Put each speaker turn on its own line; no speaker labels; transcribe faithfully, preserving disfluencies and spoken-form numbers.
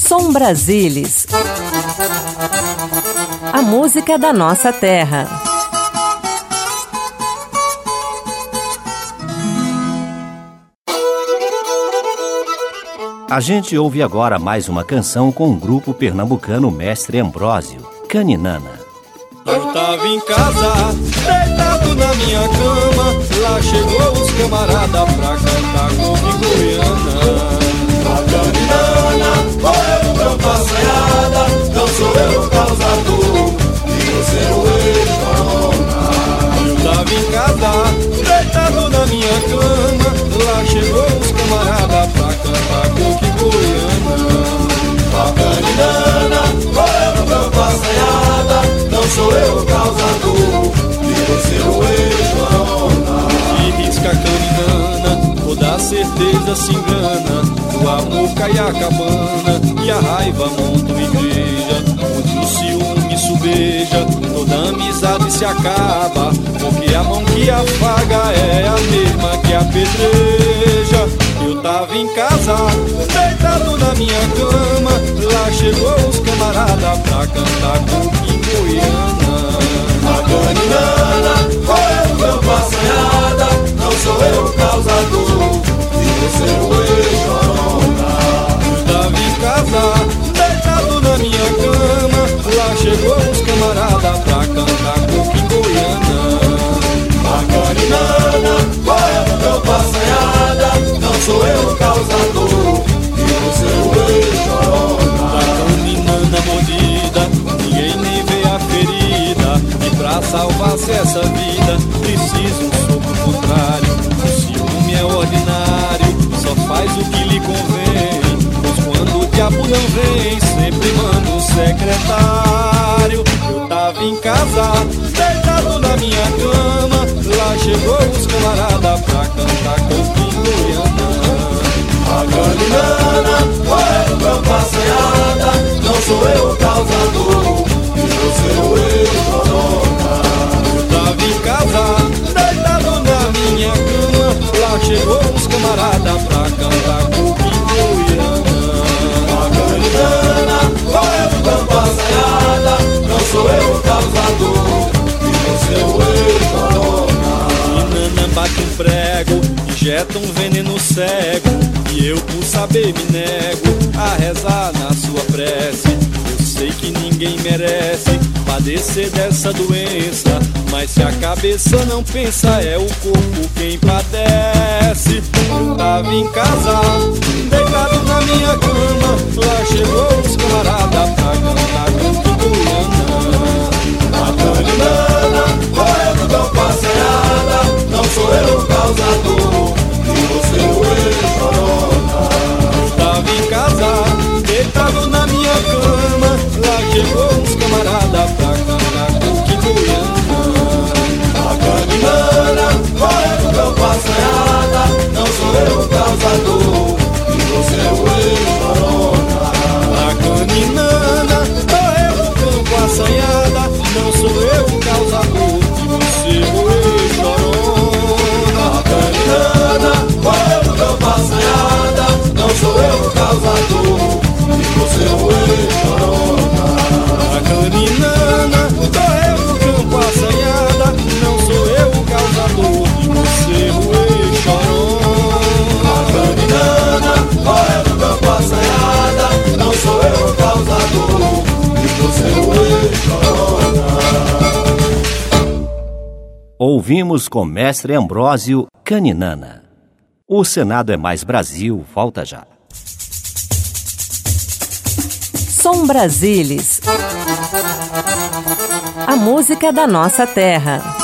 Som Brasilis, a música da nossa terra.
A gente ouve agora mais uma canção com o grupo pernambucano Mestre Ambrósio, Caninana.
Eu tava em casa, deitado na minha cama, lá chegou os camarada pra cantar comigo goiana. A Caninana, olha no campo assanhada, não sou eu o causador, e você o ex-corona. Eu tava em casa, deitado na minha cama, lá chegou os camarada pra cantar comigo goiana. A Caninana, olha no campo assanhada, não sou eu o causador, e você o ex-corona. E risca a Caninana, toda certeza se engana, o amor cai a cabana e a raiva monta uma igreja, onde o ciúme subeja, toda amizade se acaba, porque a mão que afaga é a mesma que apedreja. Eu tava em casa, deitado na minha cama, lá chegou os camarada pra cantar coquinho goiana. A Caninana, olha no campo assanhada, não sou eu o causador, e você o ex-corona. Eu tava em casa, deitado na minha cama, lá chegou os camarada pra cantar coquinho goiana. A Caninana, olha no campo assanhada, não sou eu o causador, e você o ex-corona. A Caninana mordida, ninguém nem vê a ferida, e pra salvar-se essa vida, precisa um sopro contrário. O ciúme é ordinário, só faz o que lhe convém, pois quando o diabo não vem, sempre manda o secretário. Eu tava em casa, deitado na minha cama, lá chegou os camarada pra cantar coquinho goiana. A Caninana, olha no campo assanhada, não sou eu o causador, e você o ex-corona. Eu tava em casa, deitado na minha cama, lá chegou os camarada pra cantar coquinho goiana. A Caninana, olha no campo assanhada, não sou eu o causador, e você o ex-corona. Caninana bate um prego, injeta um veneno cego, e eu por saber me nego a rezar na sua prece. Eu sei que ninguém merece padecer dessa doença, mas se a cabeça não pensa, é o corpo quem padece. Eu tava em casa, deitado na minha cama, lá chegou os camarada pra cantar coquinho goiana. A Caninana, olha no campo assanhada, não sou eu o causador, e você o ex-corona. Eu tava em casa, deitado na minha cama, lá chegou uns camarada pra cantar coquinho goiana. A Caninana, olha no campo assanhada, não sou eu o causador, e você o ex-corona. A Caninana, olha no campo assanhada, não sou eu o causador, e você o ex-corona. A Caninana, olha no campo assanhada, não sou eu o causador, e você o ex-corona. A Caninana, olha no campo assanhada, não sou eu o causador, e você o ex-corona. A Caninana, olha no campo assanhada, não sou eu o causador, e você o ex-corona.
Ouvimos com Mestre Ambrósio, Caninana. O Senado é Mais Brasil, volta já.
Som Brasilis, a música da nossa terra.